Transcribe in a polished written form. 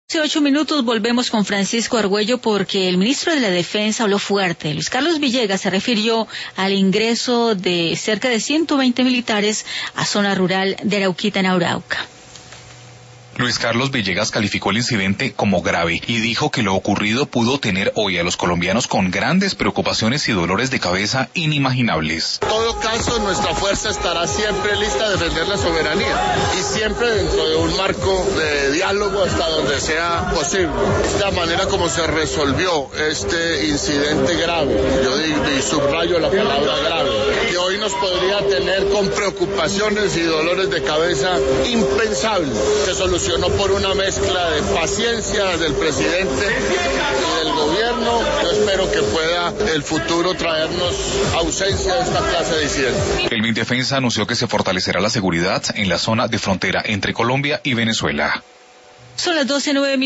Hace 8 minutos volvemos con Francisco Argüello porque el ministro de la Defensa habló fuerte. Luis Carlos Villegas se refirió al ingreso de cerca de 120 militares a zona rural de Arauquita, en Arauca. Luis Carlos Villegas calificó el incidente como grave y dijo que lo ocurrido pudo tener hoy a los colombianos con grandes preocupaciones y dolores de cabeza inimaginables. En todo caso, nuestra fuerza estará siempre lista a defender la soberanía y siempre dentro de un marco de diálogo hasta donde sea posible. La manera como se resolvió este incidente grave, yo digo y subrayo la palabra grave, que hoy nos podría tener con preocupaciones y dolores de cabeza impensables, se solucionó por una mezcla de paciencia del presidente y del gobierno. Yo espero que pueda el futuro traernos ausencia de esta clase de incidentes. El Mindefensa anunció que se fortalecerá la seguridad en la zona de frontera entre Colombia y Venezuela. Son las 12:09.